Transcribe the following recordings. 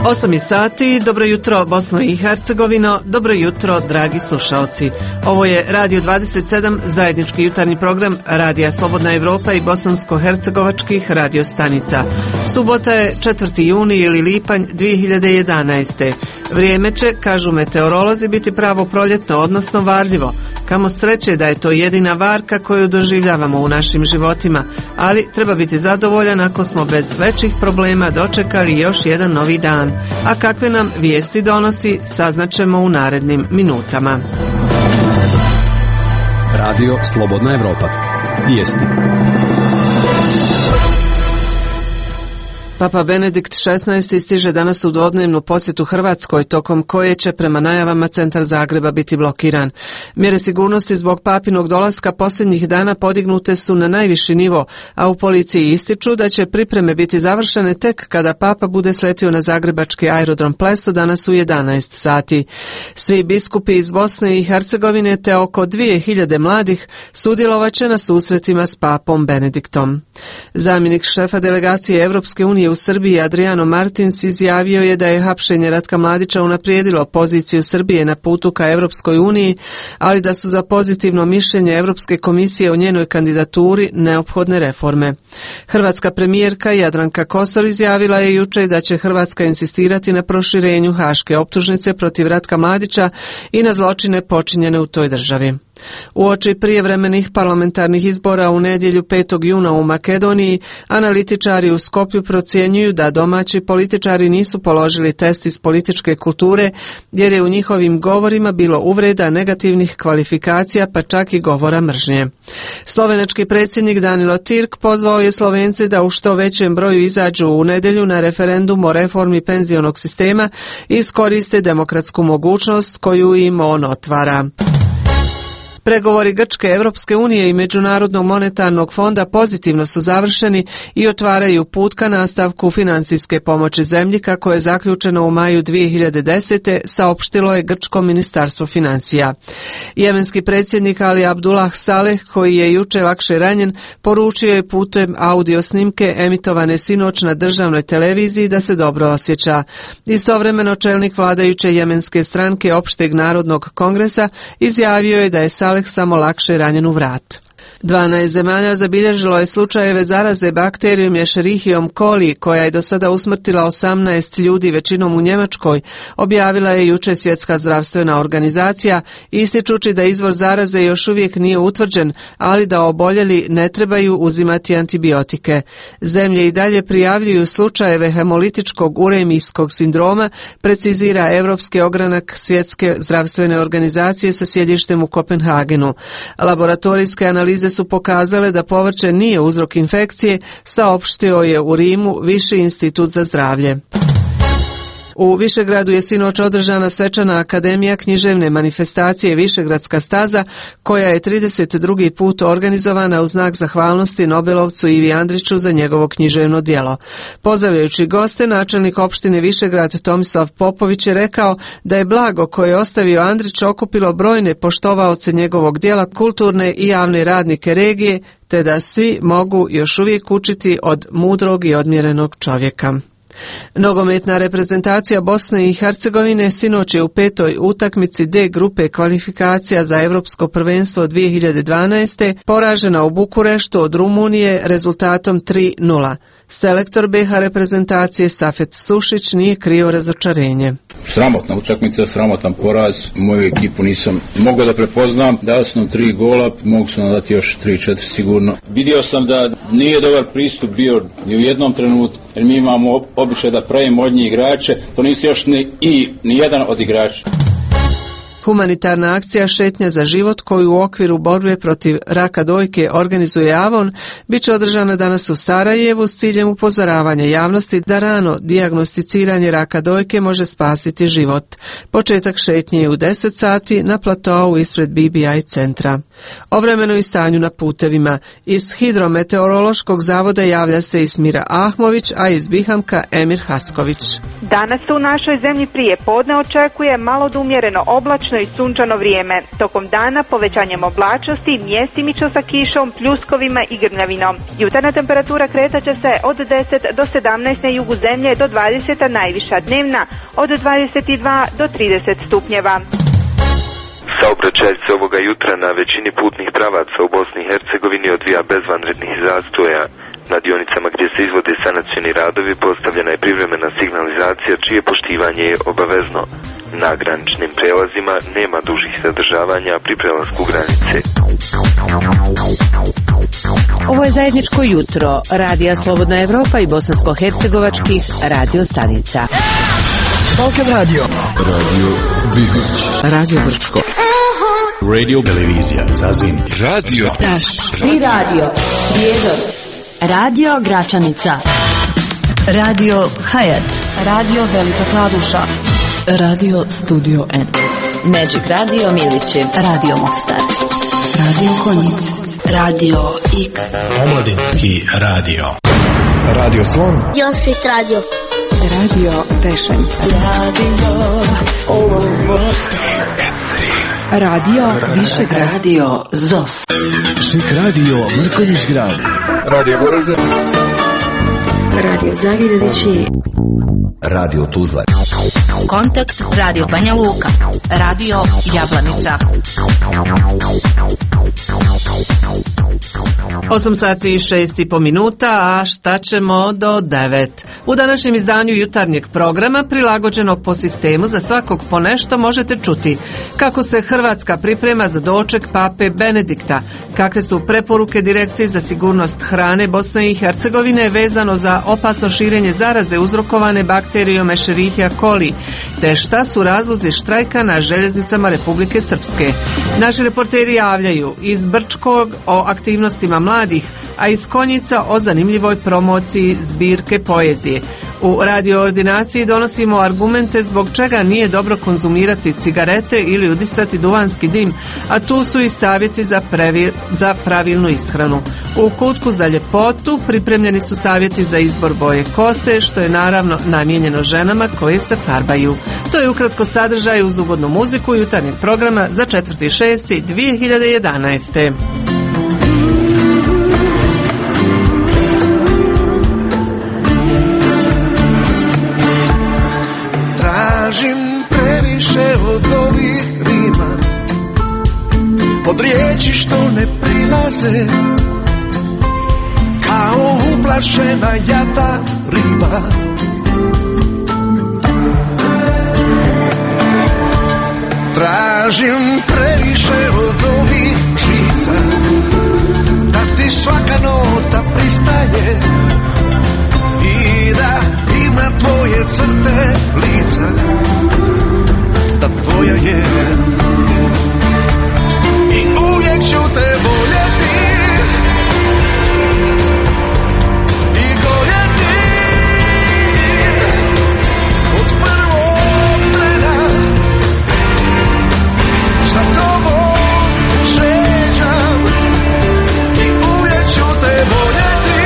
8 sati, dobro jutro Bosno i Hercegovino, dobro jutro dragi slušalci. Ovo je Radio 27, zajednički jutarnji program Radija Slobodna Evropa i bosansko-hercegovačkih radio stanica. Subota je 4. juni ili lipanj 2011. Vrijeme će, kažu meteorolozi, biti pravo proljetno, odnosno varljivo. Kamo sreće da je to jedina varka koju doživljavamo u našim životima, ali treba biti zadovoljan ako smo bez većih problema dočekali još jedan novi dan. A kakve nam vijesti donosi, saznaćemo u narednim minutama. Radio Slobodna Evropa. Vijesti. Papa Benedikt XVI stiže danas u dvodnevnu posjetu Hrvatskoj, tokom koje će prema najavama centar Zagreba biti blokiran. Mjere sigurnosti zbog papinog dolaska posljednjih dana podignute su na najviši nivo, a u policiji ističu da će pripreme biti završene tek kada papa bude sletio na zagrebački aerodrom Pleso danas u 11 sati. Svi biskupi iz Bosne i Hercegovine te oko 2000 mladih sudjelovaće na susretima s papom Benediktom. Zamjenik šefa delegacije Europske unije u Srbiji Adriano Martins izjavio je da je hapšenje Ratka Mladića unaprijedilo poziciju Srbije na putu ka Europskoj uniji, ali da su za pozitivno mišljenje Europske komisije o njenoj kandidaturi neophodne reforme. Hrvatska premijerka Jadranka Kosor izjavila je jučer da će Hrvatska insistirati na proširenju haške optužnice protiv Ratka Mladića i na zločine počinjene u toj državi. Uoči prijevremenih parlamentarnih izbora u nedjelju 5. juna u Makedoniji, analitičari u Skopju procjenjuju da domaći političari nisu položili test iz političke kulture, jer je u njihovim govorima bilo uvreda, negativnih kvalifikacija, pa čak i govora mržnje. Slovenački predsjednik Danilo Tirk pozvao je Slovence da u što većem broju izađu u nedjelju na referendum o reformi penzionog sistema i iskoriste demokratsku mogućnost koju im on otvara. Pregovori Grčke, Europske unije i Međunarodnog monetarnog fonda pozitivno su završeni i otvaraju put ka nastavku financijske pomoći zemlji kako je zaključeno u maju 2010. saopštilo je Grčko ministarstvo financija. Jemenski predsjednik Ali Abdullah Saleh, koji je jučer lakše ranjen, poručio je putem audio snimke emitovane sinoć na državnoj televiziji da se dobro osjeća. Istovremeno čelnik vladajuće jemenske stranke Opšteg narodnog kongresa izjavio je da je Saleh samo lakše ranjen u vrat. 12 zemalja zabilježilo je slučajeve zaraze bakterijom Escherichiom coli, koja je do sada usmrtila 18 ljudi, većinom u Njemačkoj, objavila je jučer Svjetska zdravstvena organizacija, ističući da izvor zaraze još uvijek nije utvrđen, ali da oboljeli ne trebaju uzimati antibiotike. Zemlje i dalje prijavljuju slučajeve hemolitičkog uremijskog sindroma, precizira Europski ogranak Svjetske zdravstvene organizacije sa sjedištem u Kopenhagenu. Laboratorijske analize su pokazale da povrće nije uzrok infekcije, saopštio je u Rimu Viši institut za zdravlje. U Višegradu je sinoć održana svečana akademija književne manifestacije Višegradska staza, koja je 32. put organizovana u znak zahvalnosti Nobelovcu Ivi Andriću za njegovo književno djelo. Pozdravljajući goste, načelnik opštine Višegrad Tomislav Popović je rekao da je blago koje je ostavio Andrić okupilo brojne poštovaoce njegovog djela, kulturne i javne radnike regije, te da svi mogu još uvijek učiti od mudrog i odmjerenog čovjeka. Nogometna reprezentacija Bosne i Hercegovine sinoć je u 5. utakmici D grupe kvalifikacija za Europsko prvenstvo 2012. poražena u Bukureštu od Rumunije rezultatom 3:0. Selektor BiH reprezentacije Safet Sušić nije krio razočarenje. Sramotna utakmica, sramotan poraz. Moju ekipu nisam mogao da prepoznam. Dao sam nam 3 gola, mogu sam dati još 3-4 sigurno. Vidio sam da nije dobar pristup bio ni u jednom trenutku, jer mi imamo običaj da pravimo od njih igrače, to nisu još ni jedan od igrača. Humanitarna akcija Šetnja za život, koju u okviru borbe protiv raka dojke organizuje Avon, bit će održana danas u Sarajevu s ciljem upozoravanja javnosti da rano dijagnosticiranje raka dojke može spasiti život. Početak šetnje je u 10 sati na platou ispred BBI centra. O vremenu i stanju na putevima. Iz Hidrometeorološkog zavoda javlja se Ismira Ahmović, a iz Bihamka Emir Hasković. Danas se u našoj zemlji prije podne očekuje malo do umjereno oblačno jasno i sunčano vrijeme. Tokom dana povećanjem oblačnosti, mjestimično sa kišom, pljuskovima i grmljavinom. Jutarnja temperatura kretaće se od 10 do 17 na jugu zemlje do 20, a najviša dnevna od 22 do 30 stupnjeva. Saobraćaj se ovoga jutra na većini putnih pravaca u Bosni i Hercegovini odvija bez vanrednih zastoja. Na dionicama gdje se izvode sanacioni radovi postavljena je privremena signalizacija čije poštivanje je obavezno. Na graničnim prelazima nema dužih zadržavanja pri prelasku granice. Ovo je zajedničko jutro Radija Slobodna Evropa i bosansko-hercegovačkih radio stanica. Balkan Radio. Radio Bihać. Radio Brčko. Radio Televizija Zazin. Radio Daš. I radio Prijedor. Radio Gračanica. Radio Hayat. Radio Velika Kladuša. Radio Studio N. Magic Radio Milići. Radio Mostar. Radio Konjic. Radio X. Omladinski radio. Radio Slon. Josit Radio. Radio Vešanj. Radio Višegrad. Radio ZOS. Šik Radio Mrkonjić Grad. Radio Goražde. Radio Zavidovići. Radio Tuzla. Kontakt Radio Banja Luka. Radio Jablanica. 8 sati i 6,5 minuta, a šta ćemo do 9? U današnjem izdanju jutarnjeg programa, prilagođenog po sistemu za svakog po nešto, možete čuti kako se Hrvatska priprema za doček Pape Benedikta, kakve su preporuke Direkcije za sigurnost hrane Bosne i Hercegovine vezano za opasno širenje zaraze uzrokovane bakterijom Escherichia coli, te šta su razlozi štrajka na željeznicama Republike Srpske. Naši reporteri javljaju iz Brčkog o aktivnostima mladih, a iz Konjica o zanimljivoj promociji zbirke poezije. U radio ordinaciji donosimo argumente zbog čega nije dobro konzumirati cigarete ili udisati duvanski dim, a tu su i savjeti za pravilnu ishranu. U kutku za ljepotu pripremljeni su savjeti za izbor boje kose, što je naravno namijenjeno ženama koje se farbaju. To je ukratko sadržaj uz ugodnu muziku jutarnjeg programa za 4.6.2011. Tražim previše od ovih rima, od riječi što ne prilaze, kao uplašena jata riba. Tražim previše od ovih žica, da ti svaka nota pristaje i da ima tvoje crte lica, da tvoja je i uvijek ću te voljeti i goljeti od prvog trena. Sa tobom šećam i uvijek ću te voljeti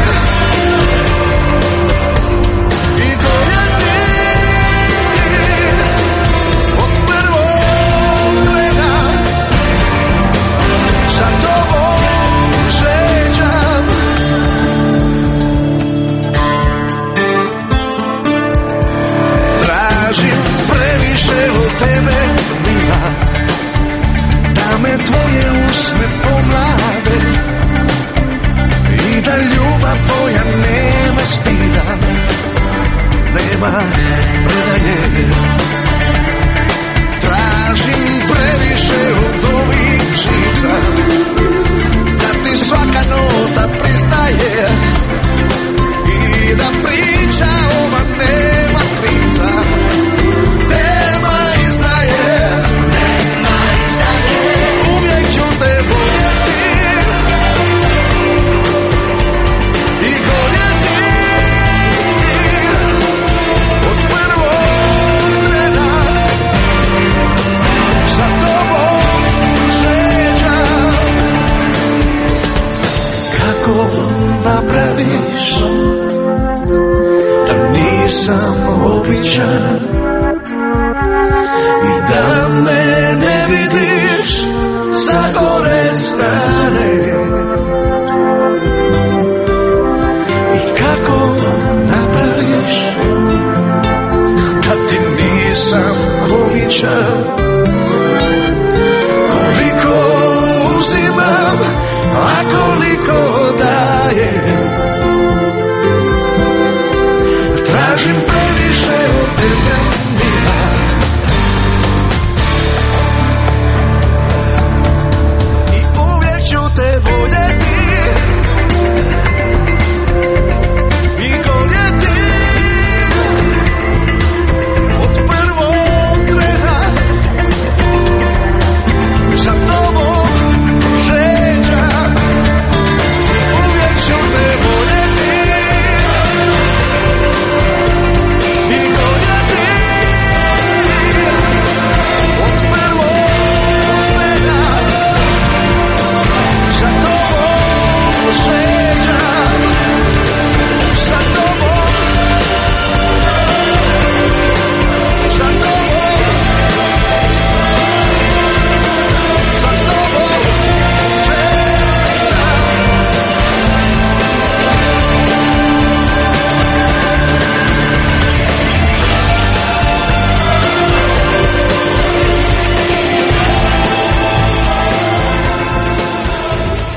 i goljeti od prvog trena. Sa tobom šećam. Tražim previše od tebe, mila, da me tvoje usne pomlade i da ljubav tvoja nema stida, nema predaje. Tražim previše od ovih žica, da ti svaka nota pristaje i da priča ova nema krivca, nema izdaje. Uvijek ću te voljeti i goljeti od prvog trena. Sa tobom šećam. Kako napraviš da nisam običan i da me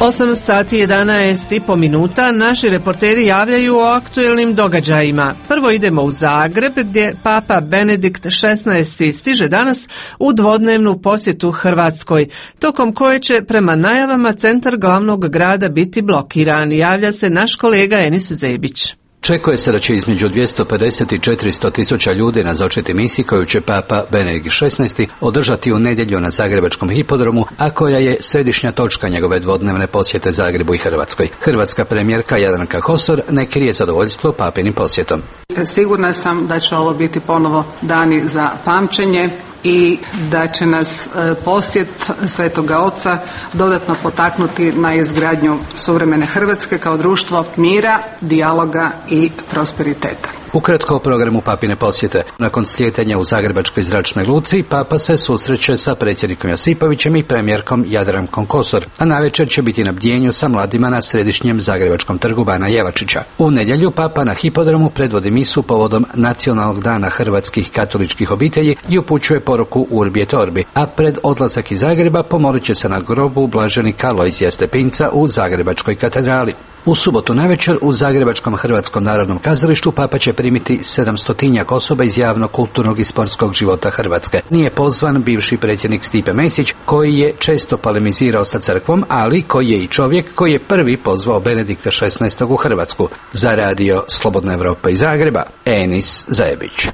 8 sati 11,5 minuta naši reporteri javljaju o aktuelnim događajima. Prvo idemo u Zagreb gdje Papa Benedikt XVI stiže danas u dvodnevnu posjetu Hrvatskoj, tokom koje će prema najavama centar glavnog grada biti blokiran. Javlja se naš kolega Enis Zebić. Očekuje se da će između 250 i 400 tisuća ljudi nazočiti misiji koju će Papa Benedikt XVI održati u nedjelju na Zagrebačkom hipodromu, a koja je središnja točka njegove dvodnevne posjete Zagrebu i Hrvatskoj. Hrvatska premijerka Jadranka Kosor ne krije zadovoljstvo papinim posjetom. Sigurna sam da će ovo biti ponovo dani za pamćenje i da će nas posjet Svetoga Oca dodatno potaknuti na izgradnju suvremene Hrvatske kao društvo mira, dijaloga i prosperiteta. Ukratko o programu papine posjete. Nakon slijetanja u Zagrebačkoj zračnoj luci, Papa se susreće sa predsjednikom Josipovićem i premijerkom Jadrankom Kosor, a navečer će biti na bdjenju sa mladima na središnjem Zagrebačkom trgu Bana Jelačića. U nedjelju Papa na hipodromu predvodi misu povodom Nacionalnog dana hrvatskih katoličkih obitelji i upućuje poruku Urbi et Orbi, a pred odlazak iz Zagreba pomorit će se na grobu blaženika Lojzija Stepinca u Zagrebačkoj katedrali. U subotu navečer u Zagrebačkom Hrvatskom narodnom kazalištu Papa će primiti 700 osoba iz javnog, kulturnog i sportskog života Hrvatske. Nije pozvan bivši predsjednik Stipe Mesić, koji je često polemizirao sa crkvom, ali koji je i čovjek koji je prvi pozvao Benedikta XVI u Hrvatsku. Za radio Slobodna Evropa iz Zagreba, Enis Zajebić.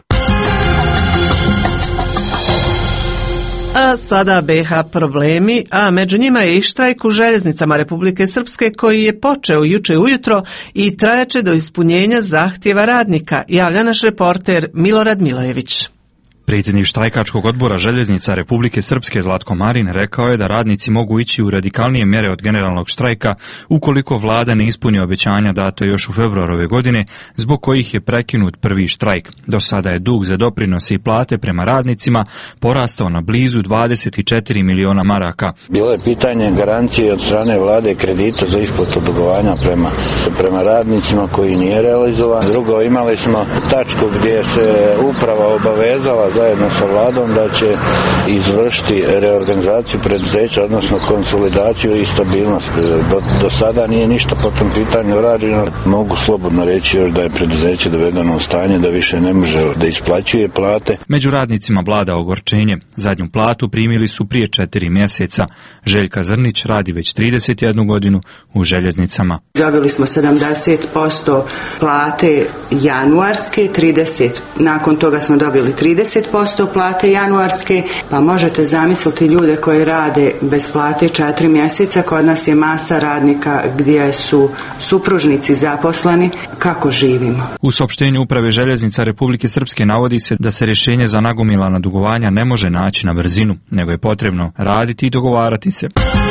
A sada BiH problemi, a među njima je i štrajk u željeznicama Republike Srpske koji je počeo jučer ujutro i trajaće do ispunjenja zahtjeva radnika, javlja naš reporter Milorad Milojević. Predsjednik štrajkačkog odbora željeznica Republike Srpske Zlatko Marin rekao je da radnici mogu ići u radikalnije mjere od generalnog štrajka ukoliko vlada ne ispuni obećanja data još u februaru ove godine, zbog kojih je prekinut prvi štrajk. Do sada je dug za doprinose i plate prema radnicima porastao na blizu 24 miliona maraka. Bilo je pitanje garancije od strane vlade kredita za isplatu dugovanja prema radnicima koji nije realizovan. Drugo, imali smo tačku gdje se uprava obavezala zajedno sa vladom da će izvršiti reorganizaciju preduzeća, odnosno konsolidaciju i stabilnost. Do sada nije ništa po tom pitanju rađeno. Mogu slobodno reći još da je preduzeće dovedeno u stanje da više ne može da isplaćuje plate. Među radnicima vlada ogorčenje. Zadnju platu primili su prije 4 mjeseca. Željka Zrnić radi već 31 godinu u željeznicama. Dobili smo 70% plate januarske, 30. Nakon toga smo dobili 30% plate januarske, pa možete zamisliti ljude koji rade bez plate 4 mjeseca. Kod nas je masa radnika gdje su supružnici zaposleni. Kako živimo? U saopštenju Uprave željeznica Republike Srpske navodi se da se rješenje za nagomilana dugovanja ne može naći na brzinu, nego je potrebno raditi i dogovarati se.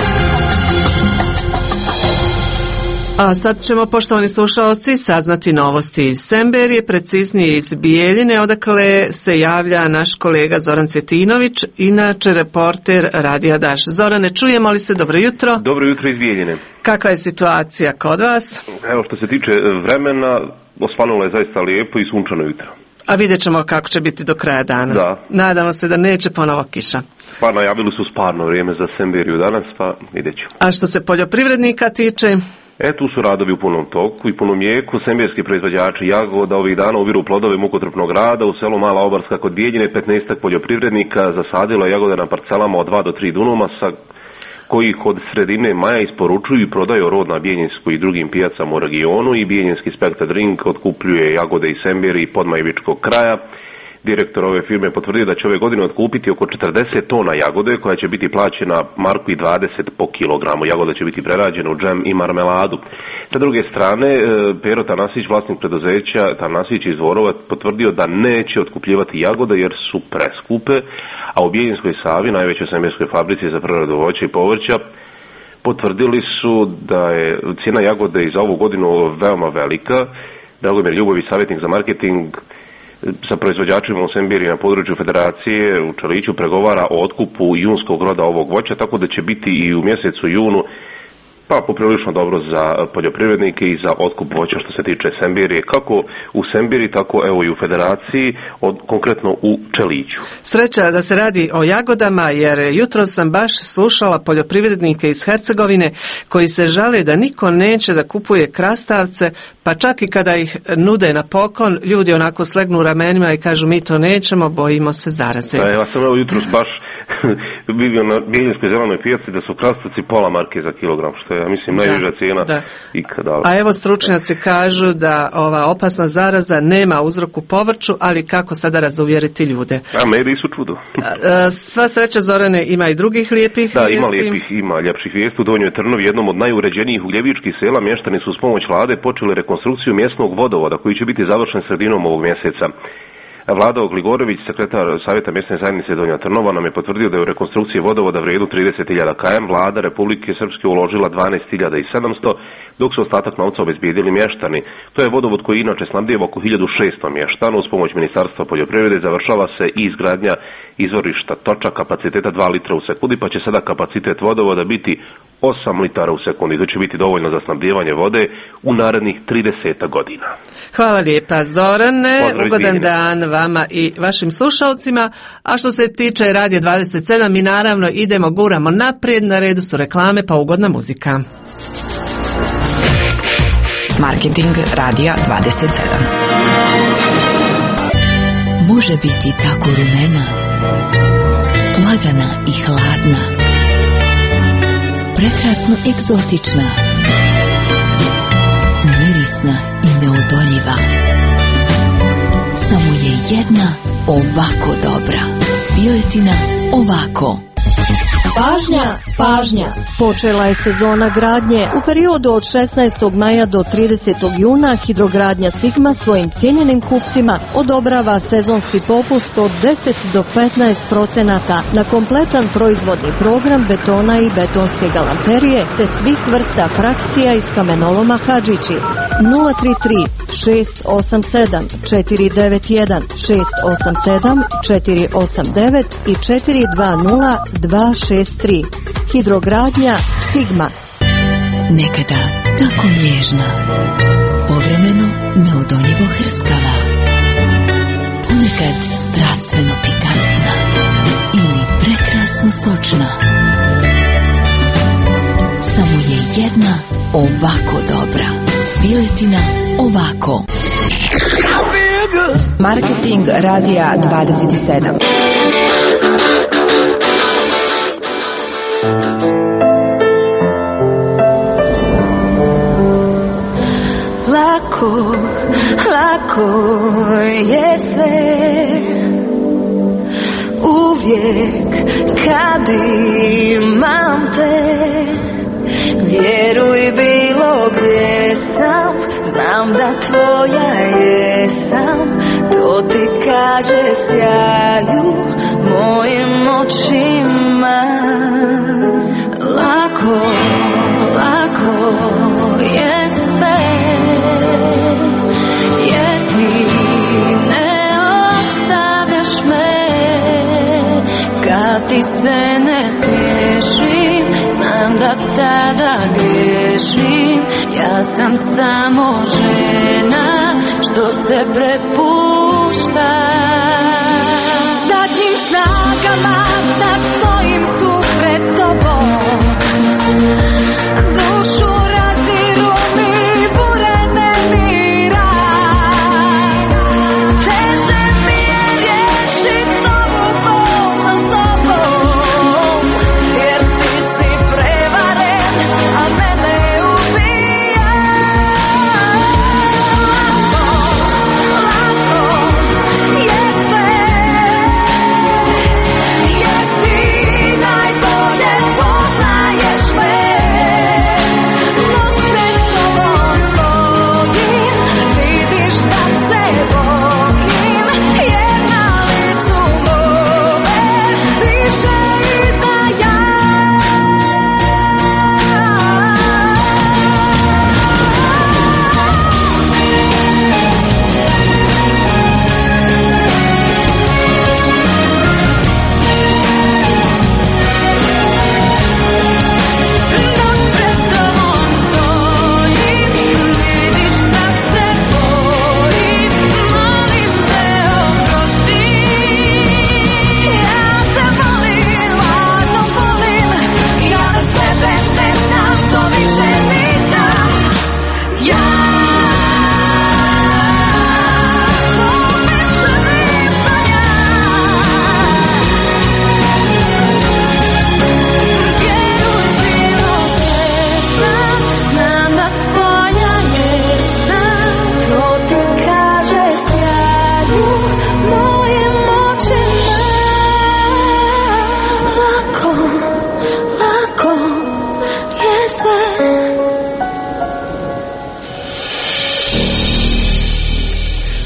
A sad ćemo, poštovani slušalci, saznati novosti iz Semberije, preciznije iz Bijeljine, odakle se javlja naš kolega Zoran Cvjetinović, inače reporter Radija Daš. Zorane, čujemo li se? Dobro jutro. Dobro jutro iz Bijeljine. Kakva je situacija kod vas? Evo, što se tiče vremena, osvanulo je zaista lijepo i sunčano jutro. A vidjet ćemo kako će biti do kraja dana. Da. Nadamo se da neće ponovo kiša. Pa najavili su sparno vrijeme za Semberiju danas, pa vidjet ćemo. A što se poljoprivrednika tiče? Tu su radovi u punom toku i punom jeku. Semberski proizvođači jagoda ovih dana ubiru plodove mukotrpnog rada. U selu Mala Obarska kod Bijeljine 15 poljoprivrednika zasadilo jagode na parcelama od 2 do 3 dunuma, sa koji od sredine maja isporučuju i prodaju rod na Bijeljinskoj i drugim pijacama u regionu, i Bijeljinski Spektar Drink otkupljuje jagode iz Semberije i Podmajvičkog kraja. Direktor ove firme potvrdio da će ove godine otkupiti oko 40 tona jagode koja će biti plaćena marku i 20 po kilogramu. Jagoda će biti prerađena u džem i marmeladu. Sa druge strane, Pero Tanasić, vlasnik preduzeća Tanasić iz Dvorova, potvrdio da neće otkupljivati jagode jer su preskupe, a u Bijeljinskoj Savi, najvećoj semberskoj fabrici za preradu voća i povrća, potvrdili su da je cijena jagode i za ovu godinu veoma velika. Dragomir Ljubović, savjetnik za marketing sa proizvođačima u Semberiji na području Federacije u Čeliću, pregovara o otkupu junskog roda ovog voća, tako da će biti i u mjesecu junu pa poprilično dobro za poljoprivrednike i za otkup voća što se tiče Sembirije, kako u Sembiri, tako evo i u Federaciji, konkretno u Čeliću. Sreća da se radi o jagodama, jer jutro sam baš slušala poljoprivrednike iz Hercegovine koji se žale da niko neće da kupuje krastavce, pa čak i kada ih nude na poklon, ljudi onako slegnu ramenima i kažu mi to nećemo, bojimo se zaraze. Da, ja sam evo jutros baš vidio na Bijeljinskoj zelenoj pijaci da su krastavci pola marke za kilogram, što je, ja mislim, najniža cijena ikada. A evo stručnjaci kažu da ova opasna zaraza nema uzrok u povrću, ali kako sada razuvjeriti ljude? A mediji su čudo. Sva sreća, Zorane, ima i drugih lijepih vijesti. Ima ljepših vijesti. U Donjoj Trnovi, jednom od najuređenijih ugljevičkih sela, mještani su s pomoć vlade počeli rekonstrukciju mjesnog vodovoda koji će biti završen sredinom ovog mjeseca. Vlada Gligorović, sekretar Savjeta mjesne zajednice Donja Trnova, nam je potvrdio da je u rekonstrukciji vodovoda vrijedu 30.000 km Vlada Republike Srpske uložila 12.700, dok su ostatak novca obezbijedili mještani. To je vodovod koji inače snabdijeva oko 1600 mještana. Uz pomoć Ministarstva poljoprivrede završava se i izgradnja izvorišta toča kapaciteta 2 litra u sekundi, pa će sada kapacitet vodovoda biti 8 litara u sekundi. To će biti dovoljno za snabdijevanje vode u narednih 30 godina. Hvala lijepa, Zorane. Ugodan dan vama i vašim slušalcima. A što se tiče Radija 27, mi naravno guramo naprijed. Na redu su reklame, pa ugodna muzika. Marketing Radija 27. Može biti tako rumena, lagana i hladna, prekrasno egzotična, mirisna i neodoljiva. Samo je jedna ovako dobra. Piletina ovako. Pažnja, pažnja! Počela je sezona gradnje. U periodu od 16. maja do 30. juna Hidrogradnja Sigma svojim cijenjenim kupcima odobrava sezonski popust od 10 do 15% na kompletan proizvodni program betona i betonske galanterije te svih vrsta frakcija iz kamenoloma Hadžići. 033 687 491 687 489 i 420 263. Hidrogradnja Sigma. Nekada tako nježna, povremeno neodoljivo hrskava, ponekad strastveno pikantna ili prekrasno sočna. Samo je jedna ovako dobra. Piletina ovako. Marketing Radija 27. Lako, lako je sve, uvijek kad imam te. Vjeruj bilo gdje sam, znam da tvoja jesam, to ti kaže sjaju mojim očima. Lako, lako je sve, jer ti ne ostavljaš me, kad ti se ne smiješim, znam da tada griješim. Ja sam samo žena što se prepušta. Zadnjim snagama sad stojim tu pred tobom, dušu razdiru mi bure nemira. Teže mi je riješit ovu bol sa sobom, jer ti si prevaren, a mene ubija. Lako je sve, jer ti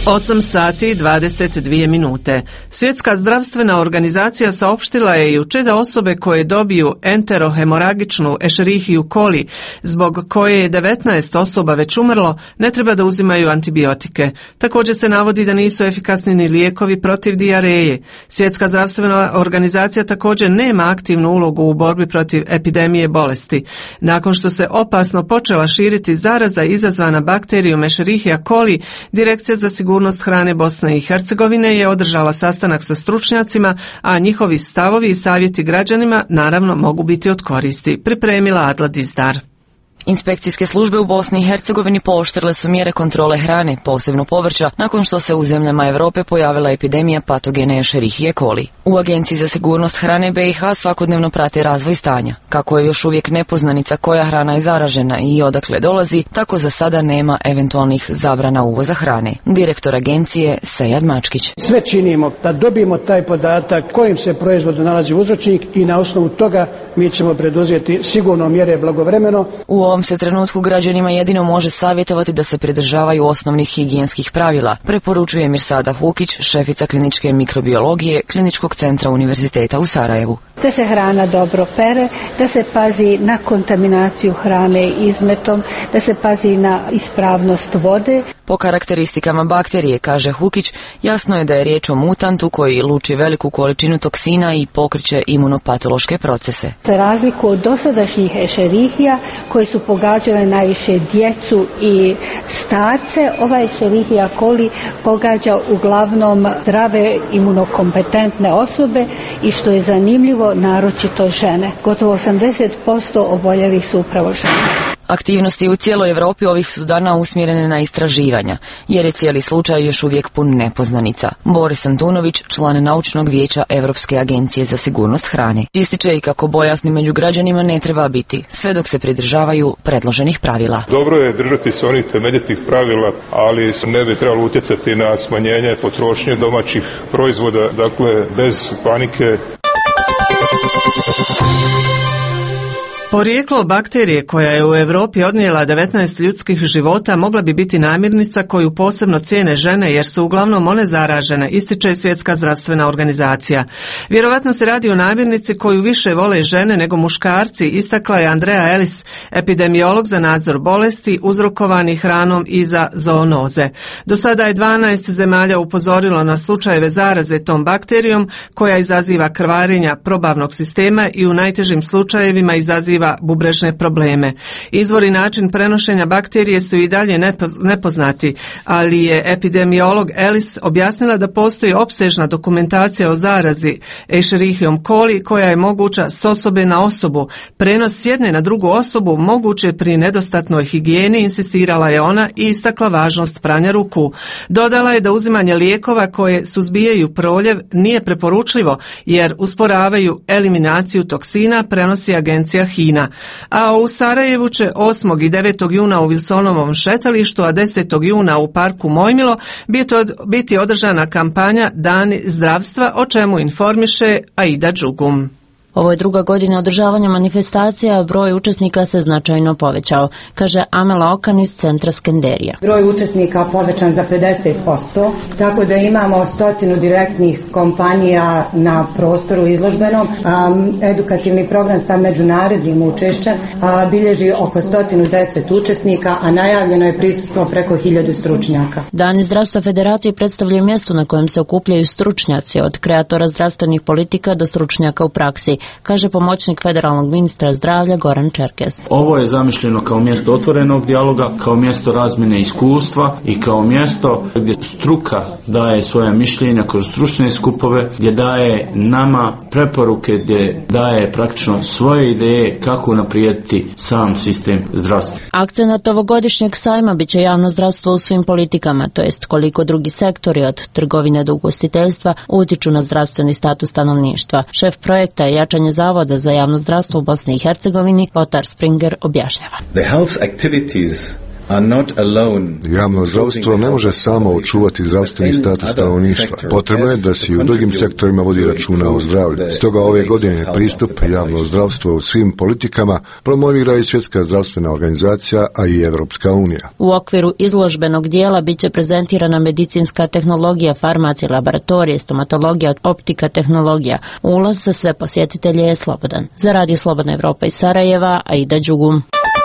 8 sati i 22 minute. Svjetska zdravstvena organizacija saopštila je jučer da osobe koje dobiju enterohemoragičnu Escherichia coli, zbog koje je 19 osoba već umrlo, ne treba da uzimaju antibiotike. Također se navodi da nisu efikasni ni lijekovi protiv dijareje. Svjetska zdravstvena organizacija također nema aktivnu ulogu u borbi protiv epidemije bolesti. Nakon što se opasno počela širiti zaraza izazvana bakterijom Escherichia coli, Direkcija za sigurnost hrane Bosne i Hercegovine je održala sastanak sa stručnjacima, a njihovi stavovi i savjeti građanima naravno mogu biti od koristi. Pripremila Adla Dizdar. Inspekcijske službe u Bosni i Hercegovini pooštrile su mjere kontrole hrane, posebno povrća, nakon što se u zemljama Europe pojavila epidemija patogene Escherichia coli. U Agenciji za sigurnost hrane BiH svakodnevno prate razvoj stanja. Kako je još uvijek nepoznanica koja hrana je zaražena i odakle dolazi, tako za sada nema eventualnih zabrana uvoza hrane. Direktor agencije Sejad Mačkić. Sve činimo da dobijemo taj podatak kojim se proizvodu nalazi uzročnik i na osnovu toga mi ćemo preduzeti sigurno mjere blagovremeno. U ovom se trenutku građanima jedino može savjetovati da se pridržavaju osnovnih higijenskih pravila, preporučuje Mirsada Hukić, šefica kliničke mikrobiologije Kliničkog centra Univerziteta u Sarajevu. Da se hrana dobro pere, da se pazi na kontaminaciju hrane izmetom, da se pazi na ispravnost vode. Po karakteristikama bakterije, kaže Hukić, jasno je da je riječ o mutantu koji luči veliku količinu toksina i pokreće imunopatološke procese. Za razliku od dosadašnjih Escherichia koji su pogađale najviše djecu i starce, ova Escherichia coli pogađa uglavnom zdrave imunokompetentne osobe i što je zanimljivo, naročito žene. Gotovo 80% oboljelih su upravo žene. Aktivnosti u cijeloj Europi ovih su dana usmjerene na istraživanja, jer je cijeli slučaj još uvijek pun nepoznanica. Boris Antunović, član naučnog vijeća Europske agencije za sigurnost hrane, ističe i kako bojazni među građanima ne treba biti, sve dok se pridržavaju predloženih pravila. Dobro je držati se onih temeljitih pravila, ali ne bi trebalo utjecati na smanjenje potrošnje domaćih proizvoda, dakle bez panike. Porijeklo bakterije koja je u Europi odnijela 19 ljudskih života mogla bi biti namirnica koju posebno cijene žene jer su uglavnom one zaražene, ističe Svjetska zdravstvena organizacija. Vjerovatno se radi o namirnici koju više vole žene nego muškarci, istakla je Andrea Ellis, epidemiolog za nadzor bolesti uzrokovanih hranom i za zoonoze. Do sada je 12 zemalja upozorilo na slučajeve zaraze tom bakterijom koja izaziva krvarenja probavnog sistema i u najtežim slučajevima izaziva bubrežne probleme. Izvor i način prenošenja bakterije su i dalje nepoznati, ali je epidemiolog Ellis objasnila da postoji opsežna dokumentacija o zarazi Escherichiom coli koja je moguća s osobe na osobu. Prenos s jedne na drugu osobu moguće pri nedostatnoj higijeni, insistirala je ona i istakla važnost pranja ruku. Dodala je da uzimanje lijekova koje suzbijaju proljev nije preporučljivo jer usporavaju eliminaciju toksina, prenosi agencija HINA. A u Sarajevu će 8. i 9. juna u Wilsonovom šetalištu, a 10. juna u parku Mojmilo biti održana kampanja Dani zdravstva, o čemu informiše Aida Đugum. Ovo je druga godina održavanja manifestacija, broj učesnika se značajno povećao, kaže Amela Okan iz centra Skenderija. Broj učesnika povećan za 50%, tako da imamo 100 direktnih kompanija na prostoru izložbenom. Edukativni program sa međunarodnim učešćem bilježi oko 110 učesnika, a najavljeno je prisustvo preko 1000 stručnjaka. Dani zdravstva federacije predstavljaju mjesto na kojem se okupljaju stručnjaci, od kreatora zdravstvenih politika do stručnjaka u praksi, kaže pomoćnik federalnog ministra zdravlja Goran Čerkes. Ovo je zamišljeno kao mjesto otvorenog dijaloga, kao mjesto razmjene iskustva i kao mjesto gdje struka daje svoja mišljenja kroz stručne skupove, gdje daje nama preporuke, gdje daje praktično svoje ideje kako unaprijediti sam sistem zdravstva. Akcenat ovogodišnjeg sajma biće javno zdravstvo u svim politikama, to jest koliko drugi sektori od trgovine do ugostiteljstva utiču na zdravstveni status stanovništva. Šef projekta je jačanje Zavoda za javno zdravstvo u Bosni i Hercegovini, Otar Springer, objašnjava. The health activities Javno zdravstvo ne može samo očuvati zdravstveni status stanovništva. Potrebno je da se i u drugim sektorima vodi računa o zdravlju. Stoga ove godine pristup javno zdravstvo u svim politikama promovira i Svjetska zdravstvena organizacija, a i Evropska unija. U okviru izložbenog dijela bit će prezentirana medicinska tehnologija, farmacija, laboratorije, stomatologija, optika, tehnologija. Ulaz za sve posjetitelje je slobodan. Za Radio Slobodna Evropa iz Sarajeva, Aida Đugum.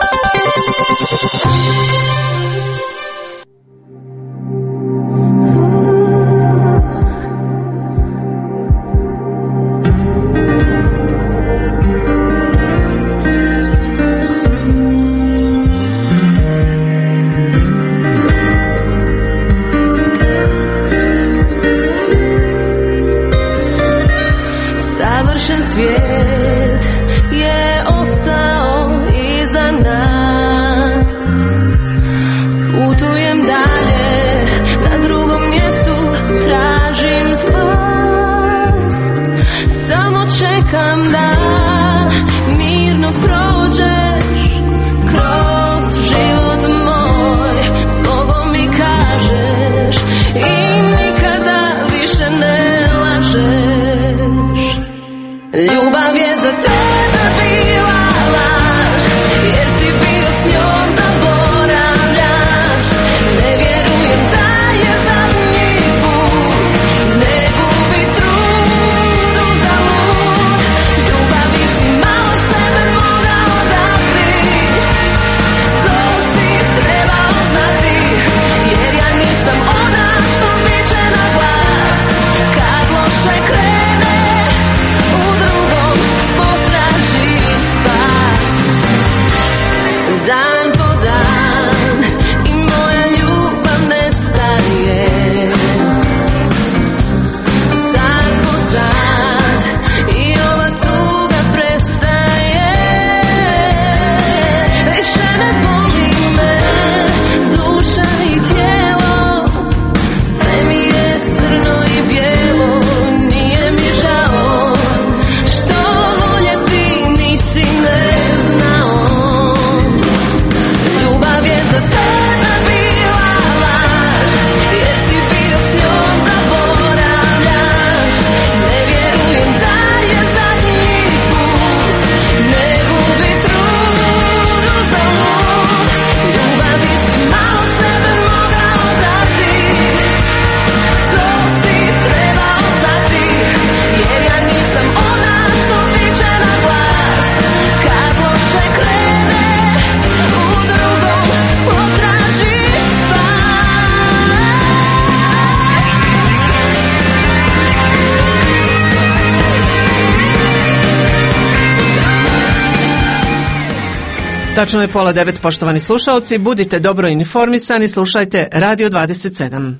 Savršen svijet je ostao iza nas. Putujem dalje, na drugom mjestu tražim spas. Samo čekam da mirno prođeš kroz život moj. S Bogom mi kažeš i nikada više ne lažeš. Ljubav je za tebe bila laž, jer si bio s njom zaboravljaš. Ne vjerujem da je zadnji put, ne gubi trud uzalud. Ljubavi si malo sebe mogao dati, to si trebao znati. Jer ja nisam ona što viče na glas kad loše krene. Dan po dan i moja ljubav nestaje. Sad po sad i ova tuga prestaje. Više ne boli me duša i tijelo. Sve mi je crno i bijelo. Nije mi žao što voljeti nisi ne znao. Ljubav je za tebe bila laž, jer si bio s njom zaboravljaš. Ne vjerujem da je zadnji put, ne gubi trud uzalud. Ljubavi si malo sebe mogao dati, to si trebao znati. Jer ja nisam ona što viče na glas kad loše krene. Tačno je 8:30, poštovani slušalci, budite dobro informisani, slušajte Radio 27.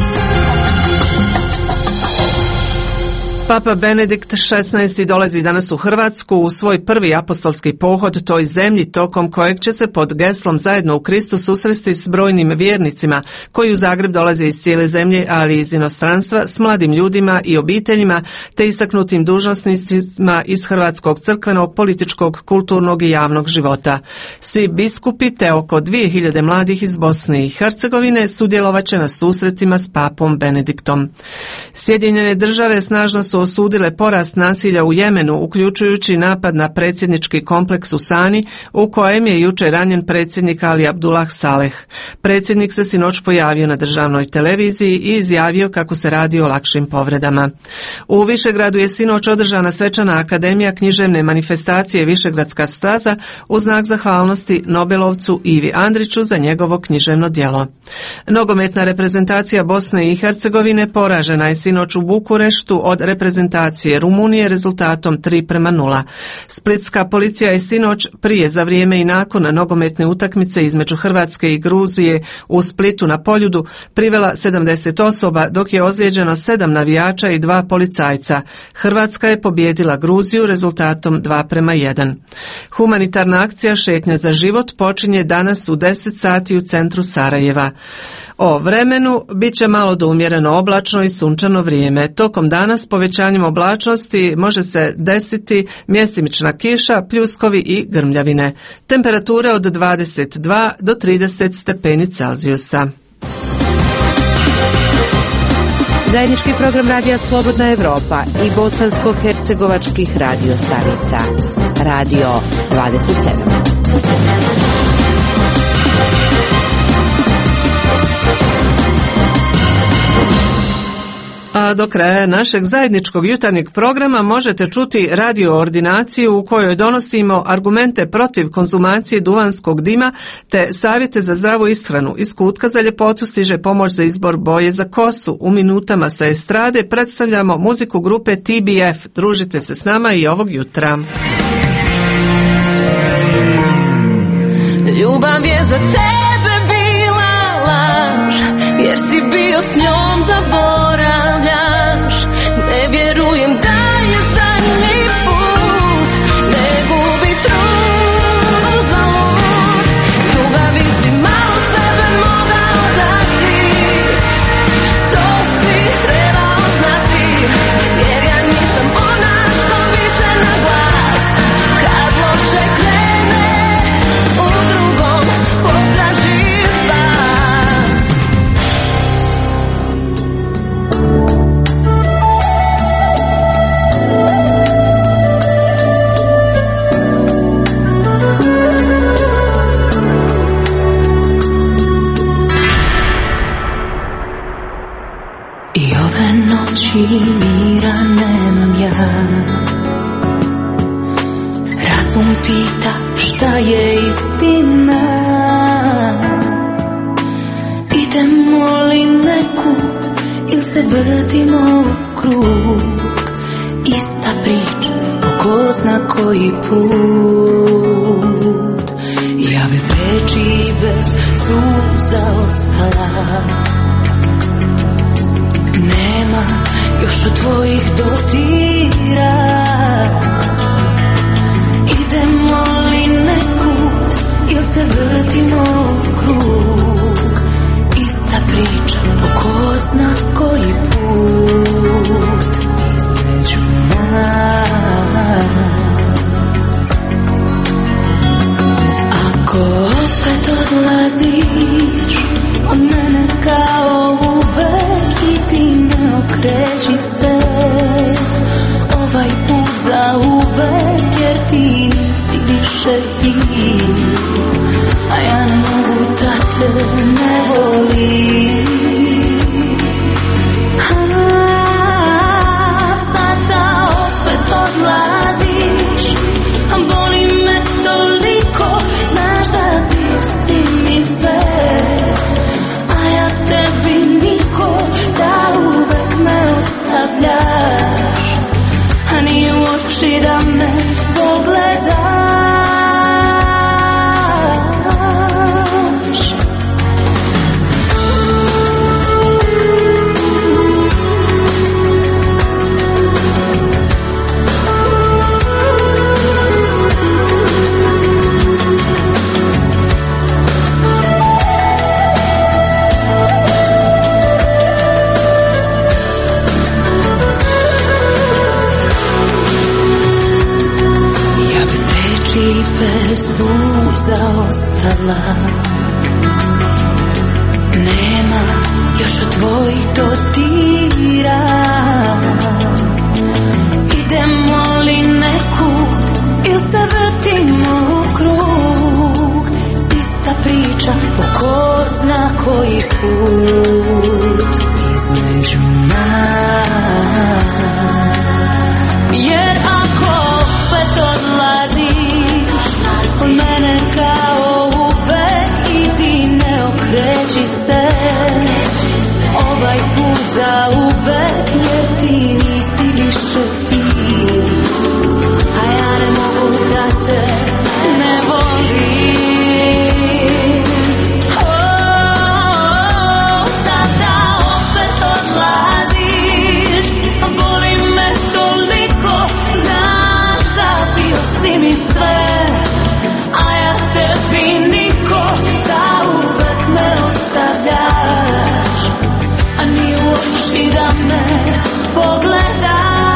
Papa Benedikt XVI. Dolazi danas u Hrvatsku u svoj prvi apostolski pohod toj zemlji, tokom kojeg će se pod geslom Zajedno u Kristu susresti s brojnim vjernicima koji u Zagreb dolaze iz cijele zemlje, ali i iz inostranstva, s mladim ljudima i obiteljima te istaknutim dužnosnicima iz hrvatskog crkvenog, političkog, kulturnog i javnog života. Svi biskupi te oko 2000 mladih iz Bosne i Hercegovine sudjelovat će na susretima s papom Benediktom. Sjedinjene države snažno su osudile porast nasilja u Jemenu, uključujući napad na predsjednički kompleks u Sani, u kojem je jučer ranjen predsjednik Ali Abdullah Saleh. Predsjednik se sinoć pojavio na državnoj televiziji i izjavio kako se radi o lakšim povredama. U Višegradu je sinoć održana svečana akademija književne manifestacije Višegradska staza u znak zahvalnosti Nobelovcu Ivi Andriću za njegovo književno djelo. Nogometna reprezentacija Bosne i Hercegovine poražena je sinoć u Bukureštu od reprezentacije Rumunije rezultatom 3:0. Splitska policija je sinoć, prije, za vrijeme i nakon nogometne utakmice između Hrvatske i Gruzije u Splitu na Poljudu privela 70 osoba, dok je ozlijeđeno 7 navijača i 2 policajca. Hrvatska je pobijedila Gruziju rezultatom 2:1. Humanitarna akcija Šetnja za život počinje danas u 10 sati u centru Sarajeva. O vremenu bit će malo do umjereno oblačno i sunčano vrijeme. Tokom dana s povećanjem povećanjem oblačnosti može se desiti mjestimična kiša, pljuskovi i grmljavine. Temperature od 22 do 30 stepeni Celzijusa. Zajednički program Radija Slobodna Evropa i bosansko-hercegovačkih radio stanica. Radio 27. A do kraja našeg zajedničkog jutarnjeg programa možete čuti radio ordinaciju u kojoj donosimo argumente protiv konzumacije duvanskog dima te savjete za zdravu ishranu. Iz kutka za ljepotu stiže pomoć za izbor boje za kosu. U minutama sa estrade predstavljamo muziku grupe TBF. Družite se s nama i ovog jutra. Ljubav je za tebe bila laž, jer si bio s njom zaboravljaš. Ne vjerujem da je zadnji put, ne gubi trud uzalud. Ljubavi si malo sebe mogao dati, to si trebao znati, jer ja nisam ona što viče na glas. Kad loše krene, u drugom potraži spas. I ove noći mira nemam ja. Razum pita šta je istina. Idemo li nekud ili se vrtimo u krug. Ista priča po ko zna koji put. Ja bez reči, bez suza ostala. Nema još od tvojih dodira. Idemo li nekud ili se vrtimo u krug. Ista priča po ko zna koji put između nas. Ako opet odlaziš od mene kao uvek i ti ne okreći se ovaj put za uvek, jer ti nisi više ti, a ja ne mogu da te ne volim. Sada opet odlaziš, a boli me toliko, znaš da bio si mi sve, a ja tebi niko, zauvek me ostavljaš, a ni u oči da me pogledaš. Bez suza ostala. Nema još od tvojih dodira. Idemo li nekud ili se vrtimo u krug. Ista priča po ko zna koji put između nas. Jer ako opet odlaziš od mene kao uvek i ti ne okreći se ovaj put za uvek, jer ti nisi više ti, a ja ne mogu da te ne volim. Sada opet odlaziš, a boli me toliko, znaš da bio si mi sve, a ja tebi niko, zauvek me ostavljaš, a ni u oči da me pogledaš.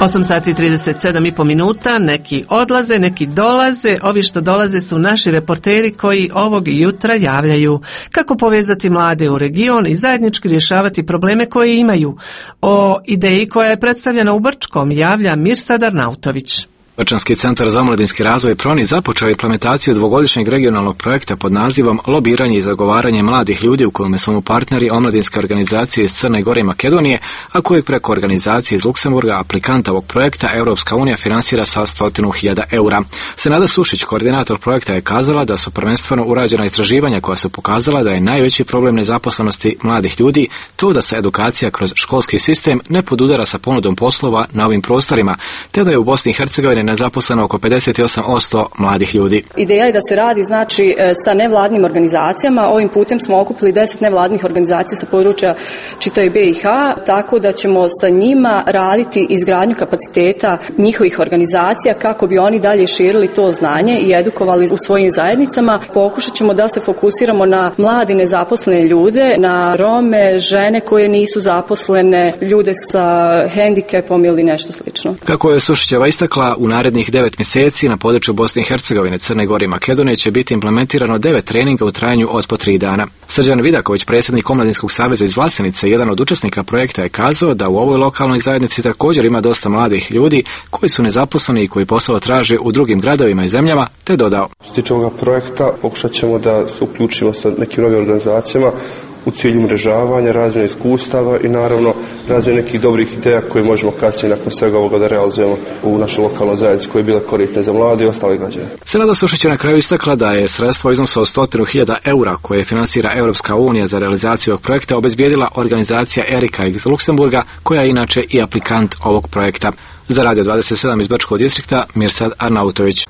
8 sati i 37,5 minuta, neki odlaze, neki dolaze, ovi što dolaze su naši reporteri koji ovog jutra javljaju kako povezati mlade u region i zajednički rješavati probleme koje imaju. O ideji koja je predstavljena u Brčkom javlja Mirsad Arnautović. Brčanski centar za omladinski razvoj PRONI započeo implementaciju dvogodišnjeg regionalnog projekta pod nazivom Lobiranje i zagovaranje mladih ljudi u kojome su mu partneri omladinske organizacije iz Crne Gore i Makedonije, a kojeg preko organizacije iz Luksemburga, aplikanta ovog projekta, Europska unija finansira sa 100.000 eura. Senada Sušić, koordinator projekta, je kazala da su prvenstveno urađena istraživanja koja su pokazala da je najveći problem nezaposlenosti mladih ljudi to da se edukacija kroz školski sistem ne podudara sa ponudom poslova na ovim prostorima, te da je u Bosni i Hercegovini nezaposleno oko 58% mladih ljudi. Ideja je da se radi sa nevladnim organizacijama. Ovim putem smo okupili 10 nevladnih organizacija sa područja čitave BiH, tako da ćemo sa njima raditi izgradnju kapaciteta njihovih organizacija kako bi oni dalje širili to znanje i edukovali u svojim zajednicama. Pokušat ćemo da se fokusiramo na mlade nezaposlene ljude, na Rome, žene koje nisu zaposlene, ljude sa hendikepom ili nešto slično. Kako je Sušićeva istakla, u narednih 9 mjeseci na području Bosne i Hercegovine, Crne Gore i Makedonije će biti implementirano 9 treninga u trajanju od po 3 dana. Srđan Vidaković, predsjednik Omladinskog saveza iz Vlasenice, jedan od učesnika projekta, je kazao da u ovoj lokalnoj zajednici također ima dosta mladih ljudi koji su nezaposleni i koji posao traže u drugim gradovima i zemljama, te dodao. Što se tiče ovoga projekta, pokušat ćemo da se uključimo sa nekim novim organizacijama u cilju umrežavanja, razmjene iskustava i naravno razmjene nekih dobrih ideja koje možemo kasnije nakon svega ovoga da realizujemo u našoj lokalnoj zajednici koje je bile korisne za mlade i ostale građane. Senada Sušić je na kraju istakla da je sredstvo u iznosu od 100.000 eura koje finansira Europska unija za realizaciju ovog projekta obezbijedila organizacija Erika iz Luksemburga, koja je inače i aplikant ovog projekta. Za Radio 27 iz Brčkog distrikta, Mirsad Arnautović.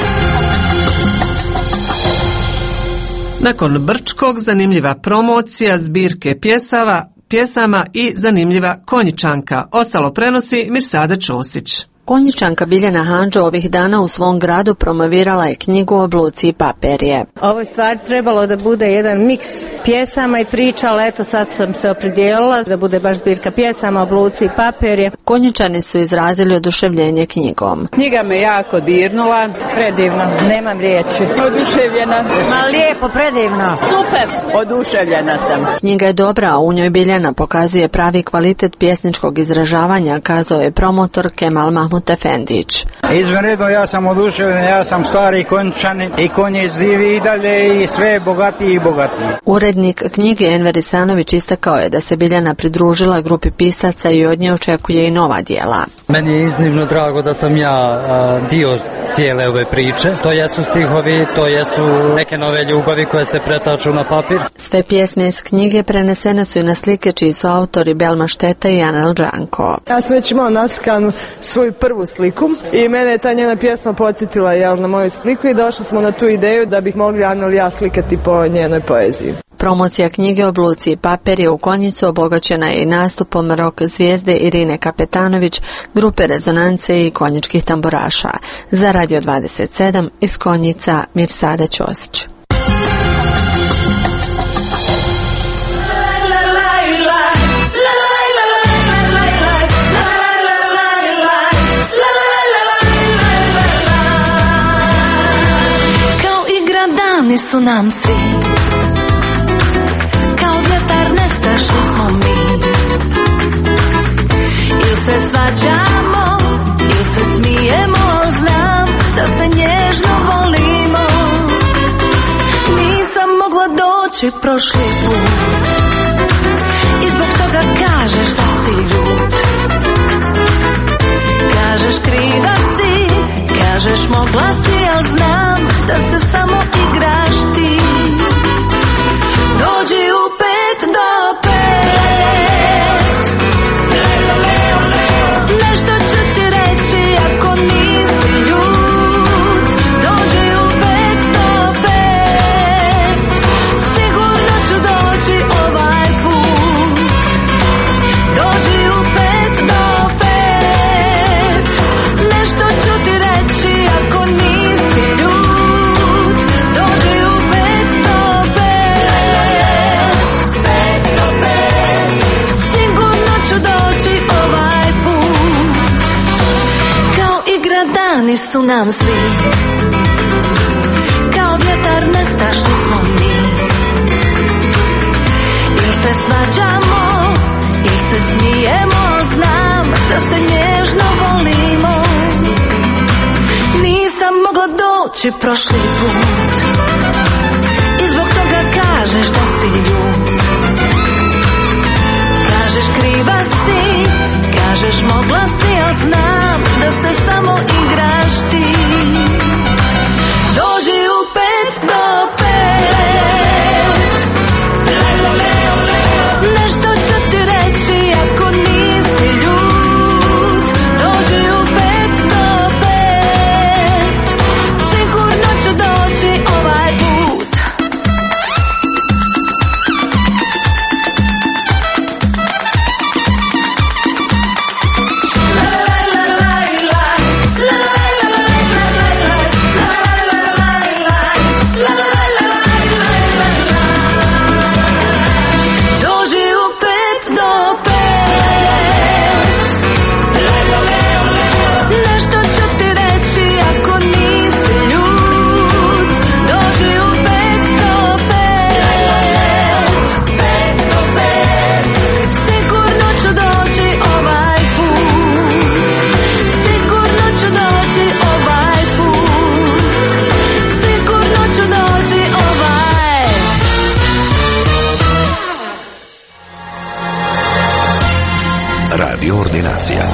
Nakon Brčkog zanimljiva promocija zbirke pjesama i zanimljiva konjičanka. Ostalo prenosi Mirsada Ćosić. Konjičanka Biljana Handža ovih dana u svom gradu promovirala je knjigu Obluci i papirje. Ovo je stvar trebalo da bude jedan miks pjesama i priča, ali eto sad sam se opredijelila da bude baš zbirka pjesama Obluci i papirje. Konjičani su izrazili oduševljenje knjigom. Knjiga me jako dirnula. Predivno, nemam riječi. Oduševljena. Ma lijepo, predivno. Super. Oduševljena sam. Knjiga je dobra, a u njoj Biljana pokazuje pravi kvalitet pjesničkog izražavanja, kazao je promotor Kemal Mahmut Efendić. Izvanredno, ja sam oduševljen, ja sam stari konjičanin i konje živi i dalje i sve bogatiji i bogatiji. Urednik knjige Enver Isanović istakao je da se Biljana pridružila grupi pisaca i od nje očekuje i nova djela. Meni je iznimno drago da sam ja dio cijele ove priče. To jesu stihovi, to jesu neke nove ljubavi koje se pretaču na papir. Sve pjesme iz knjige prenesene su i na slike čiji su autori Belma Šteta i Anel Đanko. Ja sam već imala naslikanu svoju prvu sliku i mene je ta njena pjesma podsjetila na moju sliku i došli smo na tu ideju da bih mogli Anel i ja slikati po njenoj poeziji. Promocija knjige Obluci i papirje u Konjicu obogaćena je i nastupom rock zvijezde Irine Kapetanović, grupe Rezonance i konjičkih tamburaša. Za Radio 27 iz Konjica, Mirsada Ćosić. Kao igra dani su nam svi, kao vjetar nestašli smo mi. Il se svađamo, il se smijemo, znam da se nježno volimo. Nisam mogla doći prošli put i zbog toga kažeš da si ljut. Kažeš kriva si, kažeš mogla si, al znam da se samo igraš ti. Dođi u 5 do 5, nešto ću ti reći ako nisi ljut. Dođi u 5 do 5, sigurno ću Važni su nam svi, kao vjetar nestašni smo mi. Ili se svađamo, ili se smijemo, znam da se nježno volimo. Nisam mogla doći prošli put i zbog toga kažeš da si ljut. Kažeš kriva si, kažeš mogla si, a znam da se samo igraš ti. Dođi u 5 do 5, nešto ću ti reći ako nisi ljut. Dođi u 5 do 5, sigurno ću doći ovaj put. Radio Ordinacija.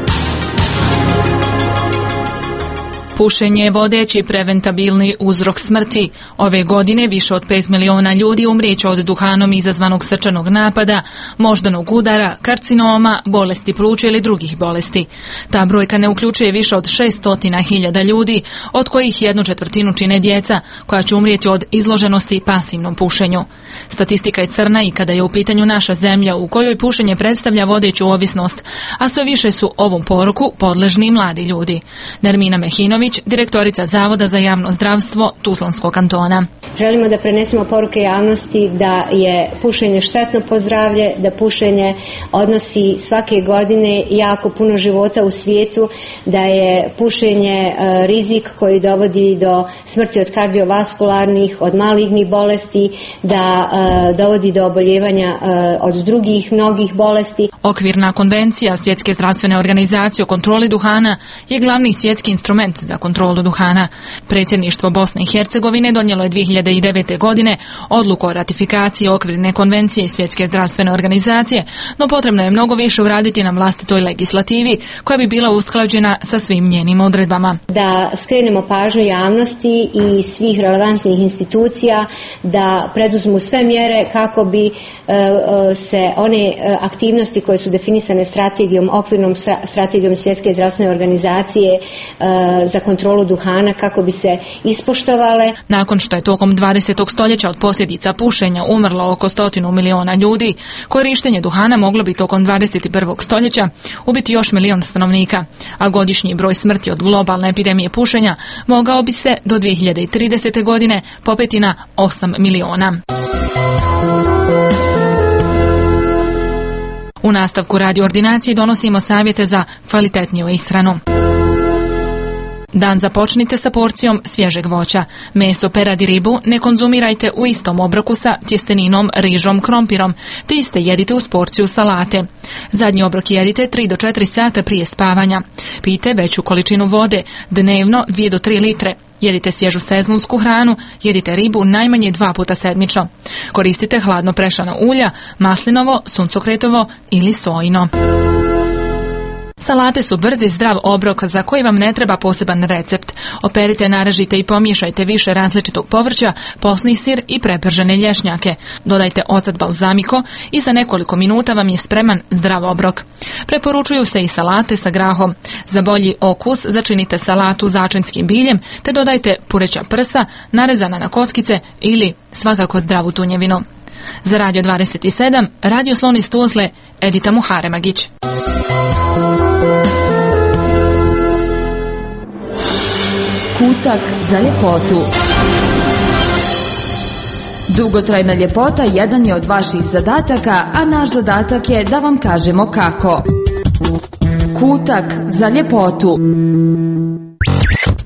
Pušenje je vodeći preventabilni uzrok smrti. Ove godine više od 5 miliona ljudi umrijeće od duhanom izazvanog srčanog napada, moždanog udara, karcinoma, bolesti pluća ili drugih bolesti. Ta brojka ne uključuje više od 600.000 ljudi, od kojih 1/4 čine djeca, koja će umrijeti od izloženosti pasivnom pušenju. Statistika je crna i kada je u pitanju naša zemlja u kojoj pušenje predstavlja vodeću ovisnost, a sve više su ovom poruku podležni i mladi ljudi. Nermina Mehinović, direktorica Zavoda za javno zdravstvo Tuzlanskog kantona. Želimo da prenesemo poruke javnosti da je pušenje štetno po zdravlje, da pušenje odnosi svake godine jako puno života u svijetu, da je pušenje rizik koji dovodi do smrti od kardiovaskularnih, od malignih bolesti, da dovodi do oboljevanja od drugih mnogih bolesti. Okvirna konvencija Svjetske zdravstvene organizacije o kontroli duhana je glavni svjetski instrument za kontrolu duhana. Predsjedništvo Bosne i Hercegovine donijelo je 2009. godine odluku o ratifikaciji okvirne konvencije Svjetske zdravstvene organizacije, no potrebno je mnogo više uraditi na vlastitoj legislativi koja bi bila usklađena sa svim njenim odredbama. Da skrenemo pažnju javnosti i svih relevantnih institucija da preduzmu sve mjere kako bi se one aktivnosti koje su definisane strategijom, okvirnom strategijom Svjetske zdravstvene organizacije za kontrolu duhana, kako bi se ispoštovale. Nakon što je tokom 20. stoljeća od posljedica pušenja umrlo oko 100 miliona ljudi, korištenje duhana moglo bi tokom 21. stoljeća ubiti još 1 milion stanovnika, a godišnji broj smrti od globalne epidemije pušenja mogao bi se do 2030. godine popeti na 8 miliona. U nastavku radio ordinacije donosimo savjete za kvalitetniju ishranu. Dan započnite sa porcijom svježeg voća. Meso, perad i ribu ne konzumirajte u istom obroku sa tjesteninom, rižom, krompirom, te iste jedite uz porciju salate. Zadnji obrok jedite 3 do 4 sata prije spavanja. Pijte veću količinu vode, dnevno 2 do 3 litre. Jedite svježu sezonsku hranu, jedite ribu najmanje 2 puta sedmično. Koristite hladno prešana ulja, maslinovo, suncokretovo ili sojino. Salate su brzi, zdrav obrok za koji vam ne treba poseban recept. Operite, narežite i pomiješajte više različitog povrća, posni sir i prepržene lješnjake. Dodajte ocet balzamiko i za nekoliko minuta vam je spreman zdrav obrok. Preporučuju se i salate sa grahom. Za bolji okus začinite salatu začinskim biljem te dodajte pureća prsa, narezana na kockice ili svakako zdravu tunjevinu. Za Radio 27, Radio Slon iz Tuzle, Edita Muharemagić. Kutak za ljepotu. Dugotrajna ljepota jedan je od vaših zadataka, a naš zadatak je da vam kažemo kako. Kutak za ljepotu.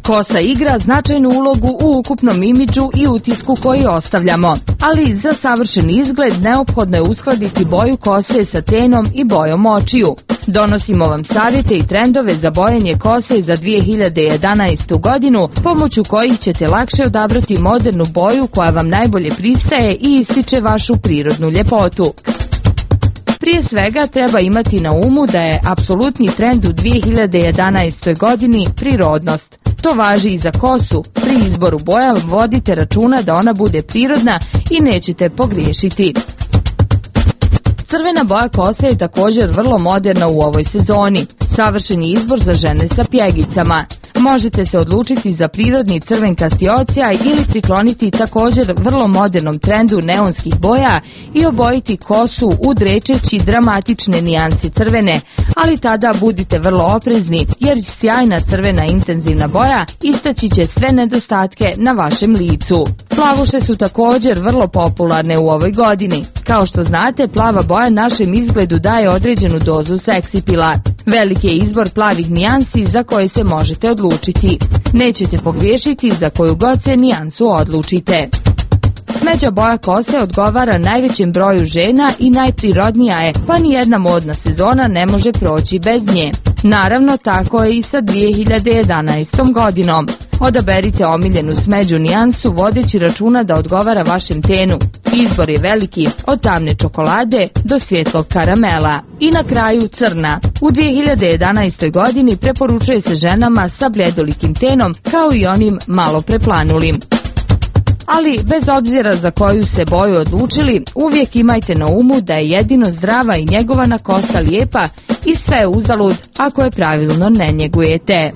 Kosa igra značajnu ulogu u ukupnom imidžu i utisku koji ostavljamo, ali za savršen izgled neophodno je uskladiti boju kose sa tenom i bojom očiju. Donosimo vam savjete i trendove za bojanje kose za 2011. godinu, pomoću kojih ćete lakše odabrati modernu boju koja vam najbolje pristaje i ističe vašu prirodnu ljepotu. Prije svega treba imati na umu da je apsolutni trend u 2011. godini prirodnost. To važi i za kosu. Pri izboru boja vodite računa da ona bude prirodna i nećete pogriješiti. Crvena boja kose je također vrlo moderna u ovoj sezoni. Savršen je izbor za žene sa pjegicama. Možete se odlučiti za prirodni crvenkasti odsjaj ili prikloniti također vrlo modernom trendu neonskih boja i obojiti kosu udrečeći dramatične nijanse crvene, ali tada budite vrlo oprezni jer sjajna crvena intenzivna boja istaći će sve nedostatke na vašem licu. Plavuše su također vrlo popularne u ovoj godini. Kao što znate, plava boja našem izgledu daje određenu dozu seksipila. Veliki je izbor plavih nijansi za koje se možete odlučiti. Nećete pogriješiti za koju god se nijansu odlučite. Smeđa boja kose odgovara najvećem broju žena i najprirodnija je, pa nijedna modna sezona ne može proći bez nje. Naravno, tako je i sa 2011. godinom. Odaberite omiljenu smeđu nijansu vodeći računa da odgovara vašem tenu. Izbor je veliki, od tamne čokolade do svjetlog karamela. I na kraju crna. U 2011. godini preporučuje se ženama sa bledolikim tenom kao i onim malo preplanulim. Ali, bez obzira za koju se boju odlučili, uvijek imajte na umu da je jedino zdrava i njegovana kosa lijepa i sve je uzalud ako je pravilno ne njegujete.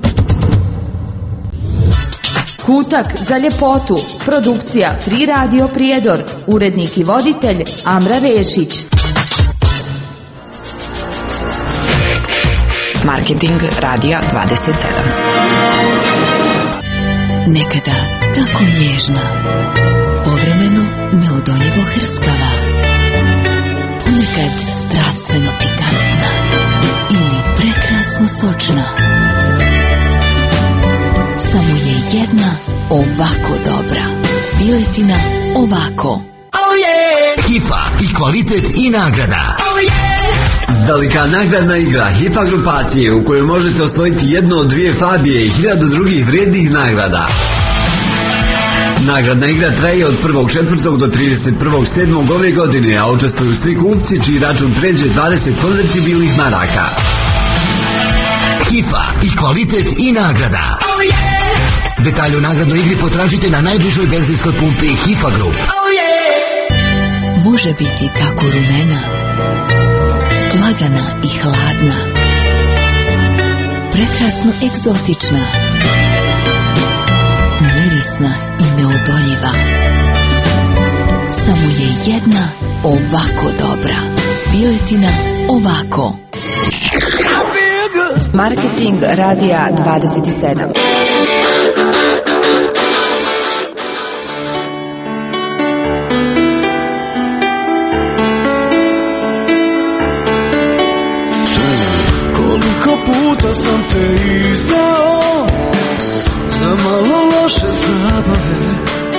Kutak za ljepotu. Produkcija Free Radio Prijedor. Urednik i voditelj Amra Rešić. Marketing Radija 27. Nekada tako nježna, povremeno neodoljivo hrskava, ponekad strastveno pikantna ili prekrasno sočna. Samo je jedna ovako dobra. Piletina ovako. Oh yeah! HIFA i kvalitet i nagrada. Oh yeah! Velika nagradna igra HIFA grupacije u kojoj možete osvojiti jednu od 2 Fabije i 1000 drugih vrijednih nagrada. Nagradna igra traje od 1.4. do 31.7. ove godine, a učestvuju svi kupci čiji račun pređe 20 konvertibilnih maraka. HIFA i kvalitet i nagrada. Oh yeah! Detalje o nagradnoj igri potražite na najbližoj benzinskoj pumpi HIFA Group. Oh yeah! Može biti tako rumena, lagana i hladna, prekrasno egzotična, mirisna i neodoljiva. Samo je jedna ovako dobra. Piletina ovako. Marketing Radija 27. Koliko puta sam te izdao za malo loše zabave,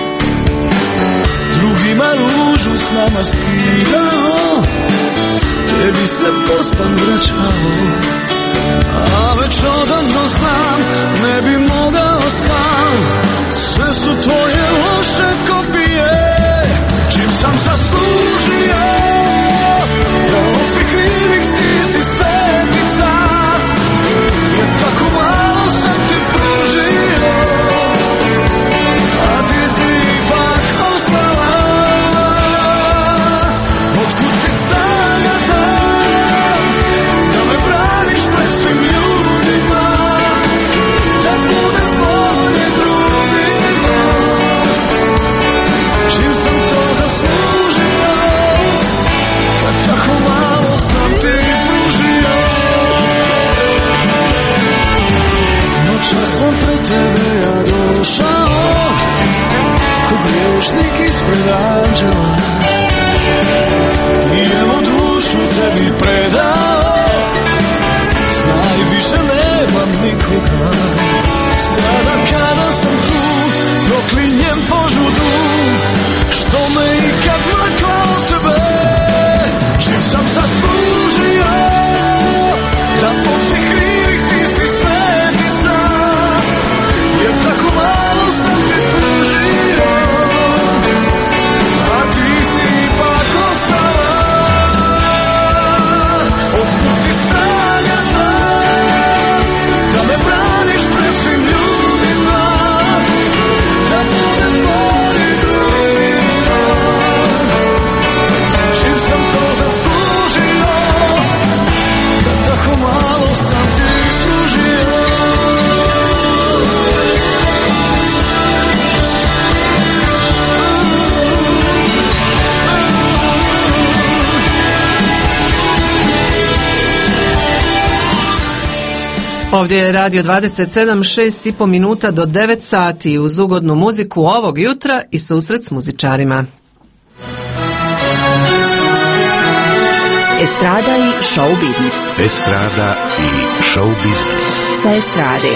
drugima ružu s nama skidao, tebi se pospan vraćao. A već odavno znam, ne bi mogao sam, sve su tvoje loše kopije, čim sam zaslužio, da od svih krivih ti si svetica, jer tako malo sam ti pružio, a ti si ipak ostala. Otkud ti snaga ta, da me braniš pred svim ljudima, da bude bolje drugima, Ovdje je Radio 27, 6,5 minuta do 9 sati uz ugodnu muziku ovog jutra i susret s muzičarima. Estrada i show biznis. Estrada i show biznis. Sa estrade.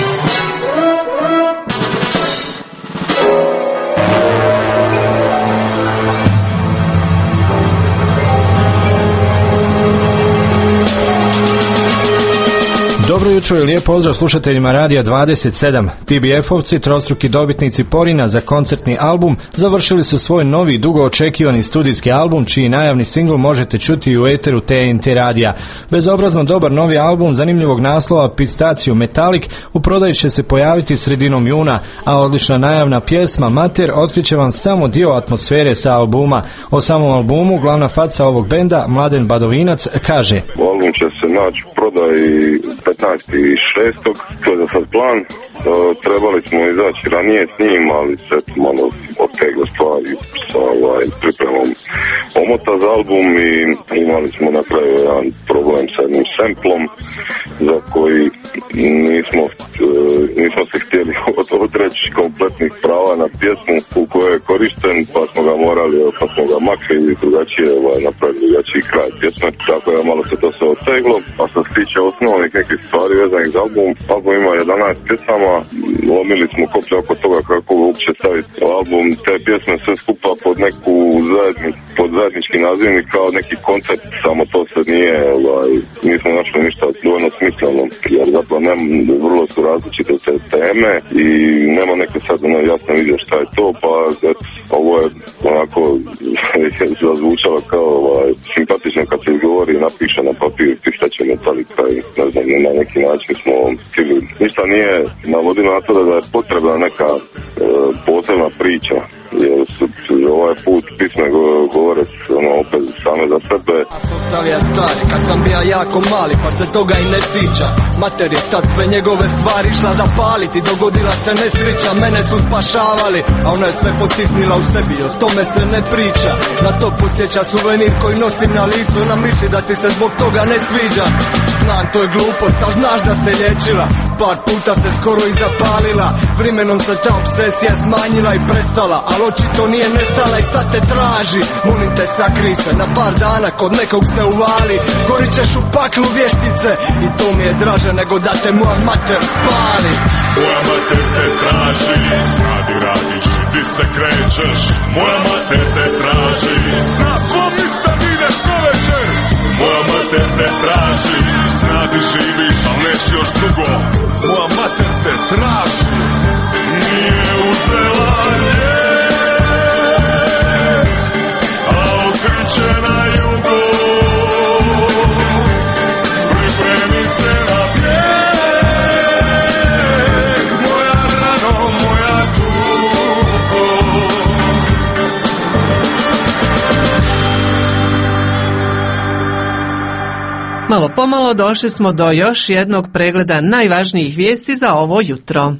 Dobro jutro i lijep pozdrav slušateljima Radija 27. TBF-ovci, trostruki dobitnici Porina za koncertni album, završili su svoj novi dugo očekivani studijski album, čiji najavni singl možete čuti u eteru TNT radija. Bezobrazno dobar novi album zanimljivog naslova Pistaciju Metalik u prodaji će se pojaviti sredinom juna, a odlična najavna pjesma Mater otkriće vam samo dio atmosfere sa albuma. O samom albumu glavna faca ovog benda, Mladen Badovinac, kaže: Album će se naći u prodaji 15.6. To je za sad plan. Trebali smo izaći ranije s njim, ali se malo oteglo stvari sa pripremom omota za album i imali smo na kraju jedan problem sa jednim samplom za koji nismo se htjeli odreći kompletnih prava na pjesmu u kojoj je korišten, pa smo ga morali, pa smo ga makli i drugačije napravili drugačiji kraj pjesme, tako je malo se to sve oteglo. A što se tiče osnovnih nekih stvari vezanih za album ima 11 pjesama, lomili smo koplje oko toga kako uopće staviti album, te pjesme sve skupa pod zajednički nazivnik kao neki koncept, samo to se nismo našli ništa dovoljno smisleno, jer zapravo vrlo su različite te teme i nema neke sad jasno vidjeti šta je to, pa ovo je onako zazvučalo kao simpatično kad se izgovori i napiše na papir Pistaće Metalika i ne znam, na neki način smo htjeli. Ništa nije navodilo na to da je potrebna neka posebna priča, jer ovaj put pisme govore opet same za sebe. Ostavlja stari, kad sam bio jako mali, pa se toga i ne sjeća. Mater je tad sve njegove stvari išla zapaliti, dogodila se nesreća, mene su spašavali, a ona je sve potisnila u sebi, o tome se ne priča. Na to posjeća suvenir koji nosim na licu, ona misli da ti se zbog toga ne sviđa. Znam, to je glupost, ali znaš da se liječila, par puta se skoro i zapalila, vremenom se ta obsesija smanjila i prestala, ali očito nije nestala i sad te traži. Molim te, sakri se na par dana, kod nekog se uvali, gorit ćeš u paklu vještice i to mi je draže nego da te moja mater spali. Moja mater te traži, zna di radiš, di se krećeš. Moja mater te traži, zna svom mista di ideš do večer. Moja mater te traži, zna di živiš, al neš još dugo. Moja mater te traži, nije uzela lijek, a okriće na jugo. Pripremi se na bijeg, moja rano, moja tugo. Malo pomalo došli smo do još jednog pregleda najvažnijih vijesti za ovo jutro.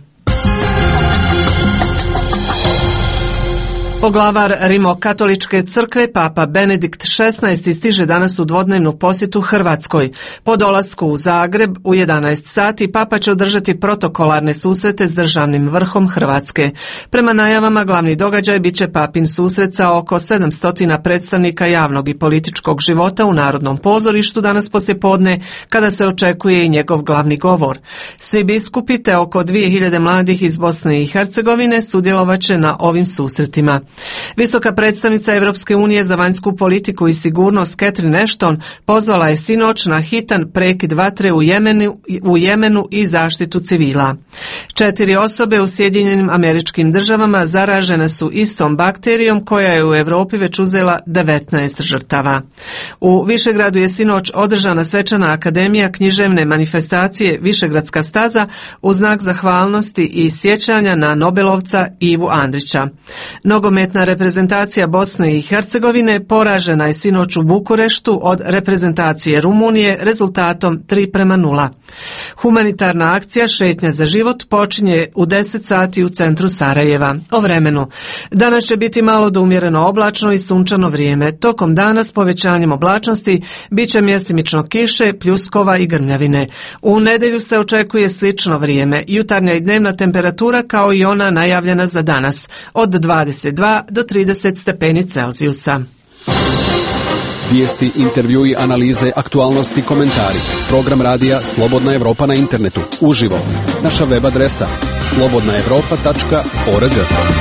Poglavar Rimokatoličke crkve Papa Benedikt XVI stiže danas u dvodnevnu posjetu Hrvatskoj. Po dolasku u Zagreb u 11 sati Papa će održati protokolarne susrete s državnim vrhom Hrvatske. Prema najavama glavni događaj bit će Papin susret sa oko 700 predstavnika javnog i političkog života u Narodnom pozorištu danas poslijepodne, kada se očekuje i njegov glavni govor. Svi biskupi te oko 2000 mladih iz Bosne i Hercegovine sudjelovat će na ovim susretima. Visoka predstavnica Europske unije za vanjsku politiku i sigurnost Catherine Ashton pozvala je sinoć na hitan prekid vatre u Jemenu i zaštitu civila. 4 osobe u Sjedinjenim Američkim Državama zaražene su istom bakterijom koja je u Europi već uzela 19 žrtava. U Višegradu je sinoć održana svečana akademija književne manifestacije Višegradska staza u znak zahvalnosti i sjećanja na Nobelovca Ivu Andrića. Nogometni Rukometna reprezentacija Bosne i Hercegovine poražena je sinoć u Bukureštu od reprezentacije Rumunije rezultatom 3:0. Humanitarna akcija Šetnja za život počinje u 10 sati u centru Sarajeva. O vremenu. Danas će biti malo do umjereno oblačno i sunčano vrijeme. Tokom dana s povećanjem oblačnosti bit će mjestimično kiše, pljuskova i grmljavine. U nedjelju se očekuje slično vrijeme. Jutarnja i dnevna temperatura kao i ona najavljena za danas od 22 do 30 stepeni Celzijusa. Vijesti, intervjui, analize, aktualnosti, komentari. Program radija Slobodna Evropa na internetu. Uživo. Naša web adresa slobodnaevropa.org.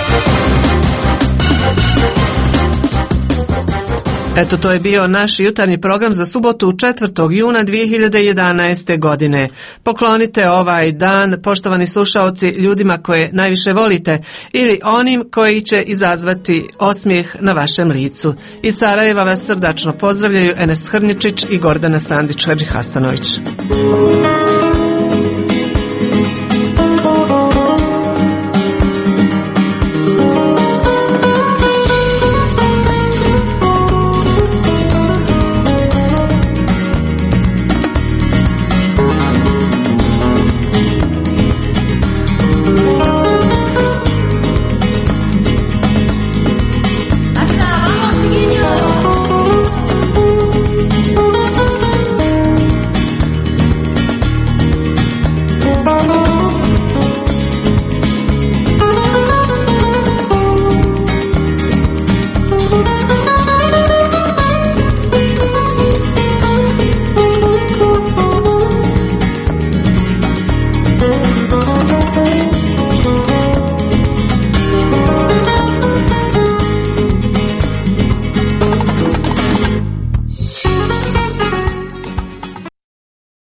Eto, to je bio naš jutarnji program za subotu 4. juna 2011. godine. Poklonite ovaj dan, poštovani slušaoci, ljudima koje najviše volite ili onim koji će izazvati osmijeh na vašem licu. Iz Sarajeva vas srdačno pozdravljaju Enes Hrnjičić i Gordana Sandić-Hadžihasanović.